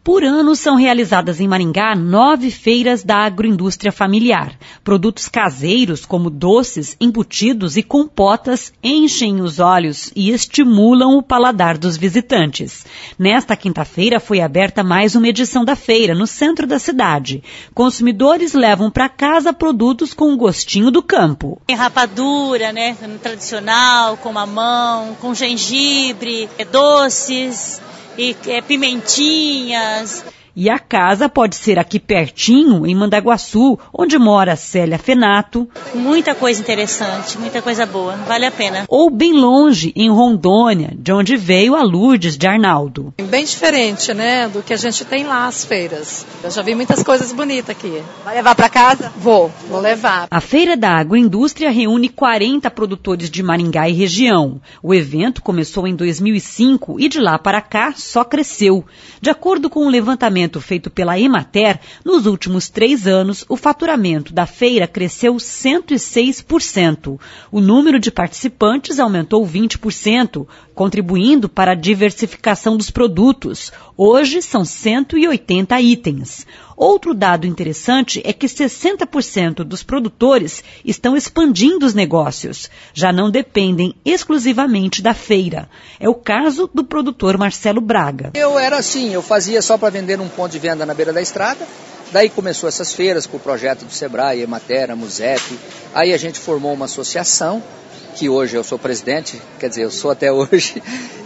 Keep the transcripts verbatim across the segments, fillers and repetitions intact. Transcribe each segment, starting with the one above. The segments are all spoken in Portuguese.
Por ano, são realizadas em Maringá nove feiras da agroindústria familiar. Produtos caseiros, como doces, embutidos e compotas, enchem os olhos e estimulam o paladar dos visitantes. Nesta quinta-feira foi aberta mais uma edição da feira, no centro da cidade. Consumidores levam para casa produtos com o gostinho do campo. Tem rapadura, né, tradicional, com mamão, com gengibre, doces e é, pimentinhas. E a casa pode ser aqui pertinho, em Mandaguaçu, onde mora Célia Fenato. Muita coisa interessante, muita coisa boa, vale a pena. Ou bem longe, em Rondônia, de onde veio a Lourdes de Arnaldo. Bem diferente, né, do que a gente tem lá as feiras. Eu já vi muitas coisas bonitas aqui. Vai levar para casa? Vou, vou levar. A Feira da Agroindústria reúne quarenta produtores de Maringá e região. O evento começou em dois mil e cinco e de lá para cá só cresceu. De acordo com o levantamento feito pela Emater, nos últimos três anos, o faturamento da feira cresceu cento e seis por cento. O número de participantes aumentou vinte por cento, contribuindo para a diversificação dos produtos. Hoje são cento e oitenta itens. Outro dado interessante é que sessenta por cento dos produtores estão expandindo os negócios. Já não dependem exclusivamente da feira. É o caso do produtor Marcelo Braga. Eu era assim, eu fazia só para vender num ponto de venda na beira da estrada. Daí começou essas feiras com o projeto do Sebrae, Emater, a Musep. Aí a gente formou uma associação, que hoje eu sou presidente, quer dizer, eu sou até hoje.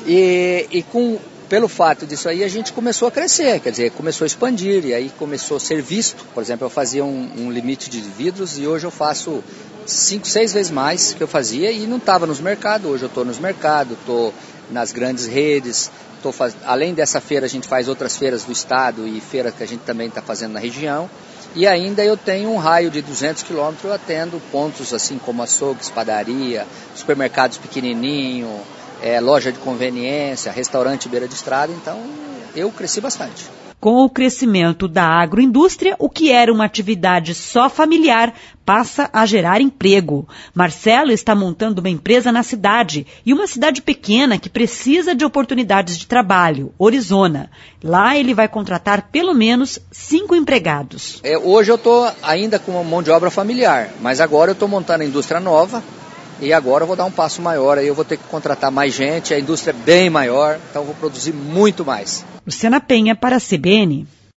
E, e com... Pelo fato disso aí, a gente começou a crescer, quer dizer, começou a expandir, e aí começou a ser visto. Por exemplo, eu fazia um, um limite de vidros e hoje eu faço cinco, seis vezes mais que eu fazia e não estava nos mercados. Hoje eu estou nos mercados, estou nas grandes redes. Tô faz... Além dessa feira, a gente faz outras feiras do estado e feiras que a gente também está fazendo na região. E ainda eu tenho um raio de duzentos quilômetros, eu atendo pontos assim como açougues, padaria, supermercados pequenininho, É, loja de conveniência, restaurante beira de estrada, então eu cresci bastante. Com o crescimento da agroindústria, o que era uma atividade só familiar passa a gerar emprego. Marcelo está montando uma empresa na cidade, e uma cidade pequena que precisa de oportunidades de trabalho, Orizona. Lá ele vai contratar pelo menos cinco empregados. É, hoje eu estou ainda com uma mão de obra familiar, mas agora eu estou montando a indústria nova. E agora eu vou dar um passo maior, aí eu vou ter que contratar mais gente, a indústria é bem maior, então eu vou produzir muito mais. Luciana Penha para a C B N.